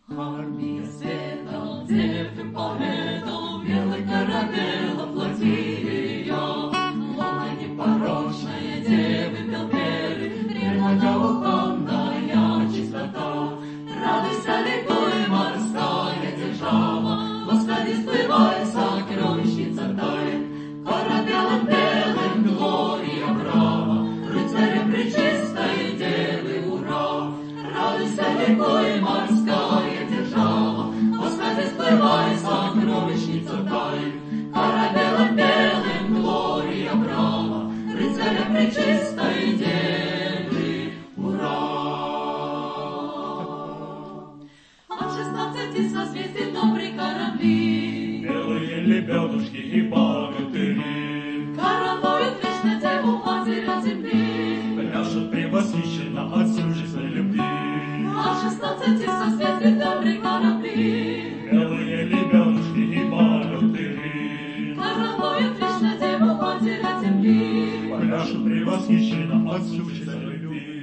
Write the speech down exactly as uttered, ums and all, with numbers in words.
Армия света, девы поэтов, белый корабел, флотилия, луна непорочная, девы пел, прямоугольная чистота. Радуйся, ликуй, морская держава, Господи, сплывай, сокровищница тайн. Корабелом белым глория браво, рыцарем пречистой девы ура. Радуйся, ликуй, морская держава, Господи, сплывай, сокровищница тайн. Корабелом белым глория браво, рыцарем пречистой девы ура. От шестнадцати созвездий добрые корабли, белые лебедушки и богатыри, коронуют вечно деву Матерь от земли, пляшут превосхищенно от сюжетной любви. От шестнадцати созвездий добрые корабли, белые лебедушки и богатыри, коронуют вечно деву Матерь от земли, пляшут превосхищенно от сюжетной любви.